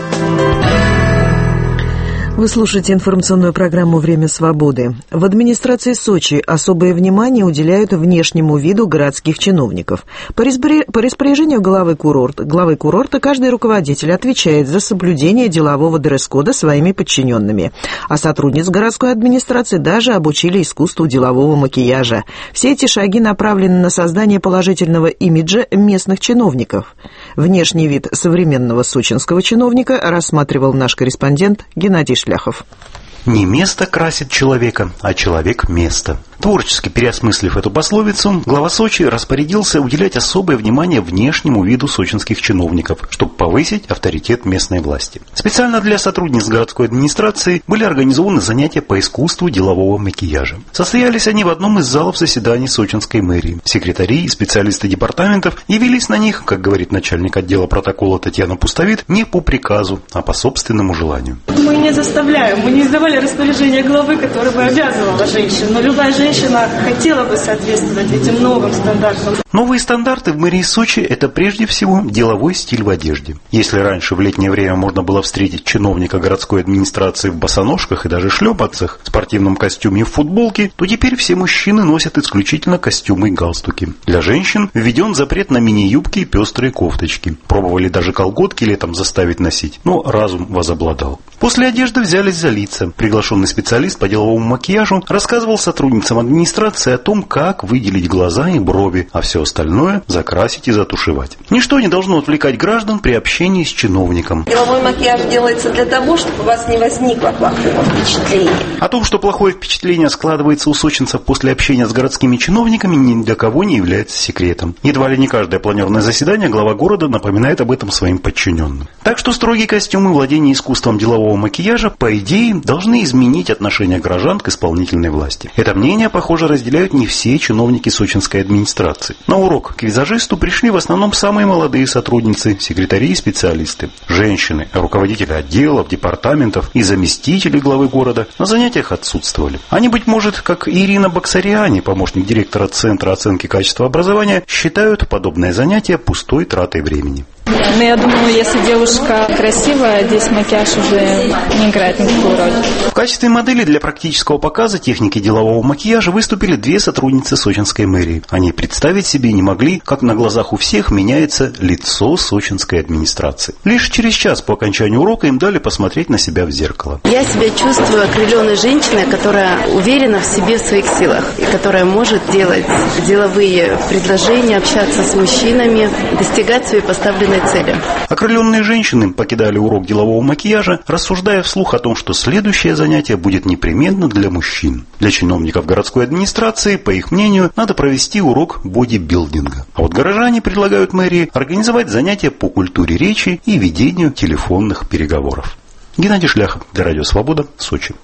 Вы слушаете информационную программу «Время свободы». В администрации Сочи особое внимание уделяют внешнему виду городских чиновников. По распоряжению главы курорта каждый руководитель отвечает за соблюдение делового дресс-кода своими подчиненными. А сотрудниц городской администрации даже обучили искусству делового макияжа. Все эти шаги направлены на создание положительного имиджа местных чиновников. Внешний вид современного сочинского чиновника рассматривал наш корреспондент Геннадий Шляхов. Не место красит человека, а человек – место. Творчески переосмыслив эту пословицу, глава Сочи распорядился уделять особое внимание внешнему виду сочинских чиновников, чтобы повысить авторитет местной власти. Специально для сотрудниц городской администрации были организованы занятия по искусству делового макияжа. Состоялись они в одном из залов заседаний сочинской мэрии. Секретари и специалисты департаментов явились на них, как говорит начальник отдела протокола Татьяна Пустовит, не по приказу, а по собственному желанию. Мы не заставляем, мы не издавали распоряжение главы, которое бы обязывало женщин, но любая женщина хотела бы соответствовать этим новым стандартам. Новые стандарты в мэрии Сочи – это прежде всего деловой стиль в одежде. Если раньше в летнее время можно было встретить чиновника городской администрации в босоножках и даже шлепанцах, в спортивном костюме и в футболке, то теперь все мужчины носят исключительно костюмы и галстуки. Для женщин введен запрет на мини-юбки и пестрые кофточки. Пробовали даже колготки летом заставить носить, но разум возобладал. После одежды взялись за лица. Приглашенный специалист по деловому макияжу рассказывал сотрудницам администрации о том, как выделить глаза и брови, а все остальное закрасить и затушевать. Ничто не должно отвлекать граждан при общении с чиновником. Деловой макияж делается для того, чтобы у вас не возникло плохого впечатления. О том, что плохое впечатление складывается у сочинцев после общения с городскими чиновниками, ни для кого не является секретом. Едва ли не каждое планерное заседание глава города напоминает об этом своим подчиненным. Так что строгие костюмы и владение искусством делового макияжа, по идее, должны изменить отношение граждан к исполнительной власти. Это мнение, похоже, разделяют не все чиновники сочинской администрации. На урок к визажисту пришли в основном самые молодые сотрудницы, секретари и специалисты. Женщины, руководители отделов, департаментов и заместители главы города на занятиях отсутствовали. Они, быть может, как Ирина Баксариани, помощник директора Центра оценки качества образования, считают подобное занятие пустой тратой времени. Но я думаю, если девушка красивая, здесь макияж уже не играет никакую роль. В качестве модели для практического показа техники делового макияжа выступили две сотрудницы сочинской мэрии. Они представить себе не могли, как на глазах у всех меняется лицо сочинской администрации. Лишь через час по окончанию урока им дали посмотреть на себя в зеркало. Я себя чувствую окрыленной женщиной, которая уверена в себе, в своих силах, и которая может делать деловые предложения, общаться с мужчинами, достигать своей поставленной цели. Окрыленные женщины покидали урок делового макияжа, рассуждая вслух о том, что следующее занятие будет непременно для мужчин. Для чиновников городской администрации, по их мнению, надо провести урок бодибилдинга. А вот горожане предлагают мэрии организовать занятия по культуре речи и ведению телефонных переговоров. Геннадий Шляхов для Радио Свобода, Сочи.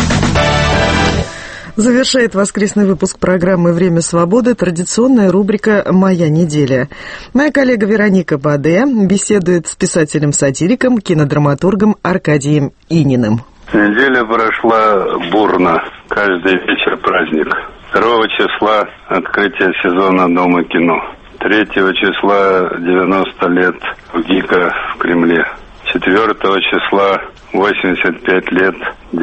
Завершает воскресный выпуск программы «Время свободы» традиционная рубрика «Моя неделя». Моя коллега Вероника Баде беседует с писателем-сатириком, кинодраматургом Аркадием Ининым. Неделя прошла бурно. Каждый вечер праздник. 2 числа открытие сезона Дома кино. 3 числа 90 лет в ГИКа в Кремле. 4 числа 85 лет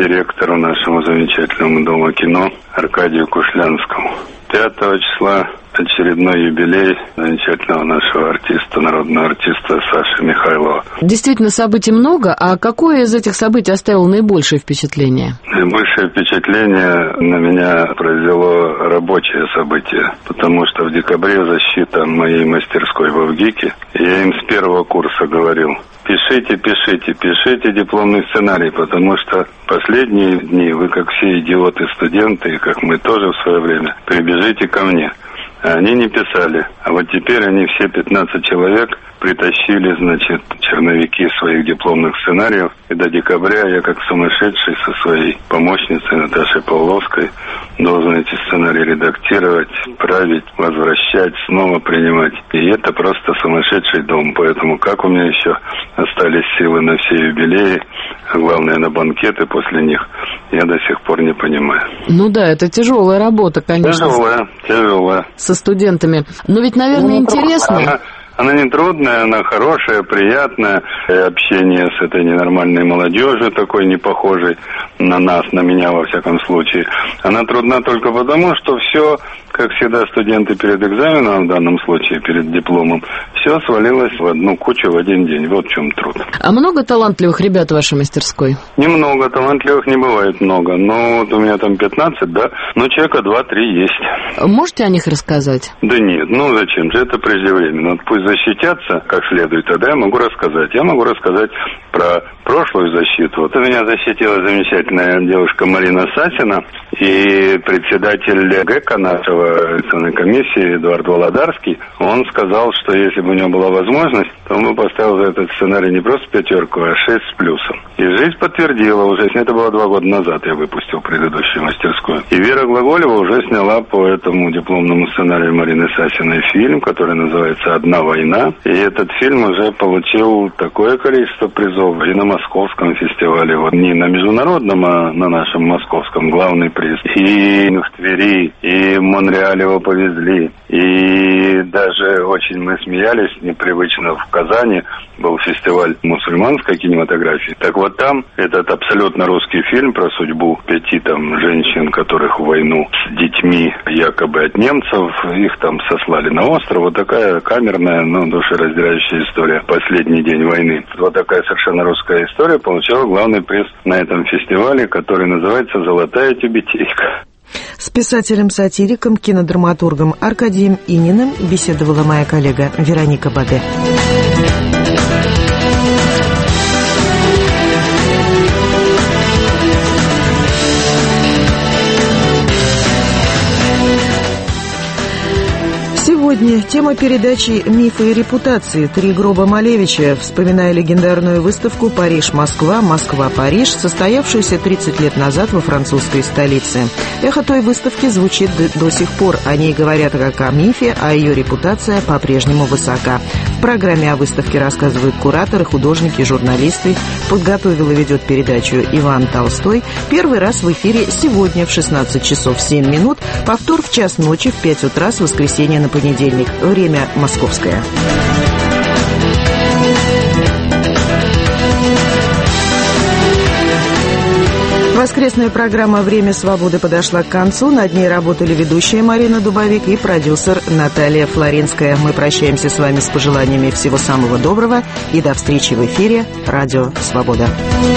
директору нашему замечательному Дома кино Аркадию Кушлянскому. 5 числа очередной юбилей замечательного нашего артиста, народного артиста Саши Михайлова. Действительно, событий много, а какое из этих событий оставило наибольшее впечатление? Наибольшее впечатление на меня произвело рабочее событие, потому что в декабре защита моей мастерской в ВГИКе, я им с первого курса говорил: пишите дипломный сценарий, потому что последние дни вы, как все идиоты-студенты, и как мы тоже в свое время, прибежите ко мне. А они не писали. А вот теперь они все 15 человек притащили, значит, черновики своих дипломных сценариев. И до декабря я, как сумасшедший, со своей помощницей Наташей Павловской должен эти сценарии редактировать, править, возвращать, снова принимать. И это просто сумасшедший дом. Поэтому как у меня еще остались силы на все юбилеи, а главное на банкеты после них, я до сих пор не понимаю. Ну да, это тяжелая работа, конечно. Тяжелая. Со студентами. Но ведь, наверное, интересно. Она не трудная, она хорошая, приятная. И общение с этой ненормальной молодежью, такой не похожей на нас, на меня во всяком случае. Она трудна только потому, что все, как всегда студенты перед экзаменом, в данном случае перед дипломом, все свалилось в одну кучу в один день. Вот в чем труд. А много талантливых ребят в вашей мастерской? Немного, талантливых не бывает много. Ну, вот у меня там 15, да, но человека 2-3 есть. Можете о них рассказать? Да нет, ну зачем же, это преждевременно. Пусть защитятся как следует, тогда я могу рассказать. Я могу рассказать про прошлую защиту. Вот у меня защитила замечательная девушка Марина Сасина и председатель ГЭКа нашего экзаменной комиссии Эдуард Володарский. Он сказал, что если бы у него была возможность, то он бы поставил за этот сценарий не просто 5, а 6 с плюсом. И жизнь подтвердила уже. Это было 2 года назад, я выпустил предыдущую мастерскую. И Вера Глаголева уже сняла по этому дипломному сценарию Марины Сасиной фильм, который называется «Одна война». И этот фильм уже получил такое количество призов и на Московском фестивале. Вот не на международном, а на нашем московском главный приз. И в Твери, и в Монреале его повезли. И даже очень мы смеялись непривычно. В Казани был фестиваль мусульманской кинематографии. Так вот там этот абсолютно русский фильм про судьбу 5 там женщин, которых в войну с детьми якобы от немцев, их там сослали на остров. Вот такая камерная, но душераздирающая история. Последний день войны. Вот такая совершенно русская история получила главный приз на этом фестивале, который называется «Золотая тюбетейка». С писателем-сатириком, кинодраматургом Аркадием Ининым беседовала моя коллега Вероника Баде. Сегодня тема передачи «Мифы и репутации. 3 гроба Малевича», вспоминая легендарную выставку «Париж-Москва, Москва-Париж», состоявшуюся 30 лет назад во французской столице. Эхо той выставки звучит до сих пор. О ней говорят как о мифе, а ее репутация по-прежнему высока. В программе о выставке рассказывают кураторы, художники, журналисты. Подготовил и ведет передачу Иван Толстой. Первый раз в эфире сегодня в 16 часов 7 минут, повтор в час ночи в 5 утра с воскресенья на понедельник. Время московское. Воскресная программа «Время свободы» подошла к концу. Над ней работали ведущая Марина Дубовик и продюсер Наталья Флоринская. Мы прощаемся с вами с пожеланиями всего самого доброго и до встречи в эфире «Радио Свобода».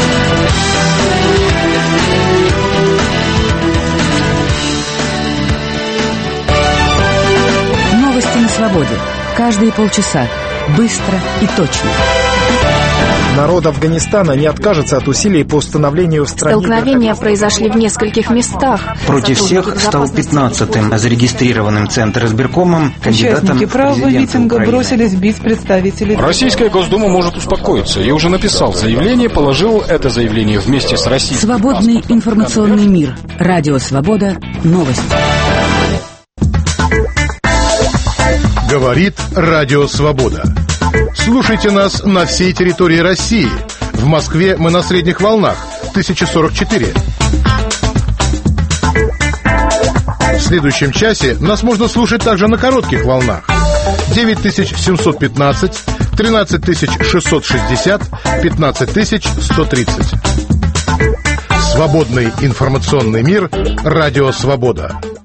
Новости на свободе. Каждые полчаса. Быстро и точно. Народ Афганистана не откажется от усилий по установлению в стране... Столкновения произошли в нескольких местах. Против всех стал 15-м зарегистрированным Центр избиркомом кандидатом Участники правого митинга Украины. бросились бить представителей... Российская Госдума может успокоиться. Я уже написал заявление, положил это заявление вместе с российским... Свободный информационный мир. Радио Свобода. Новости. Говорит Радио Свобода. Слушайте нас на всей территории России. В Москве мы на средних волнах 1044. В следующем часе нас можно слушать также на коротких волнах 9715, 13660, 15130. Свободный информационный мир. Радио Свобода.